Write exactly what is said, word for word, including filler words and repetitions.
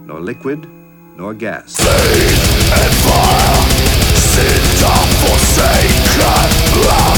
nor liquid, nor gas. Sin and fire, sin forsaken.